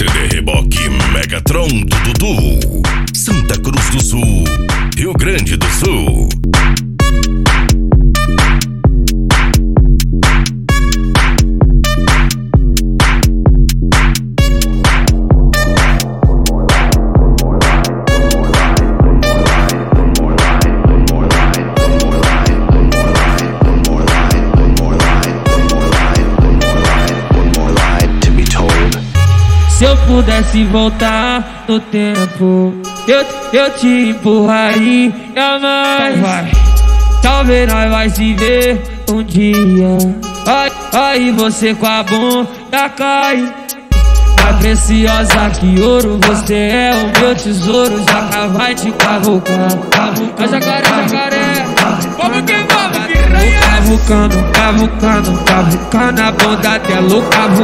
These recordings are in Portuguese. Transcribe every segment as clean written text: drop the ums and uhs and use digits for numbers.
CD Reboque Megatron do Dudu, Santa Cruz do Sul, Rio Grande do Sul. Se eu pudesse voltar no tempo, eu te empurraria mais. Talvez nós vai se ver um dia. Aí você com a bunda cai. Mais preciosa que ouro, você é o meu tesouro. Jaca vai te cavucar. Jacaré, vamos que vamos, piranha. Cavucando a bunda dela.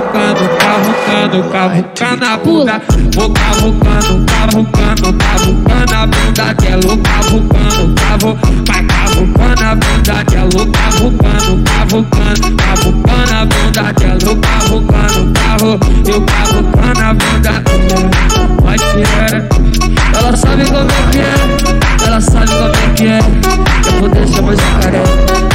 Cavucando a bunda. Vou cavucando a bunda dela. Vai cavucando a bunda dela. Cavucando a bunda dela. Eu cavucando a bunda dela. Vai tirar. Ela sabe como é que é. Ela sabe como é que é. Eu vou deixar mais jacaré.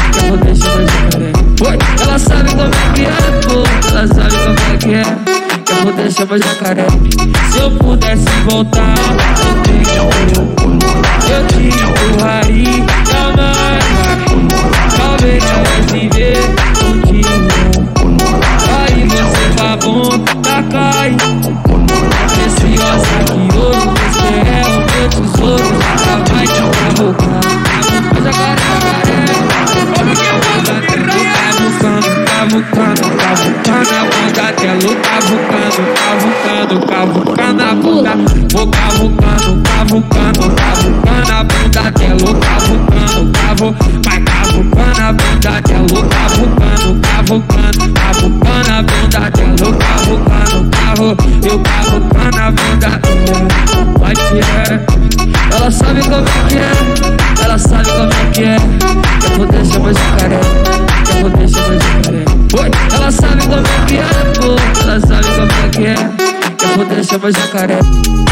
Ela sabe como é que é, pô. Ela sabe como é que é. Eu vou deixar mais jacaré. Se eu pudesse voltar no tempo, eu te empurraria mais. Talvez eu vai se ver um dia. Aí você com a bunda cai. Preciosa que ouro, você é o meu tesouro. Jaca vai te cavucar. Jacaré, vamos que vamos, cavucando a bunda dela. Cavucando a bunda. Vou cavucando a bunda dela. Vai cavucando a bunda dela. Cavucando a bunda dela. Eu cavucando a bunda dela. Vai tirar. Ela sabe como é que é. Ela sabe como é que é. Eu vou deixar mais jacaré. Ela sabe como é que é, pô. Ela sabe como é que é. Eu vou deixar mais jacaré.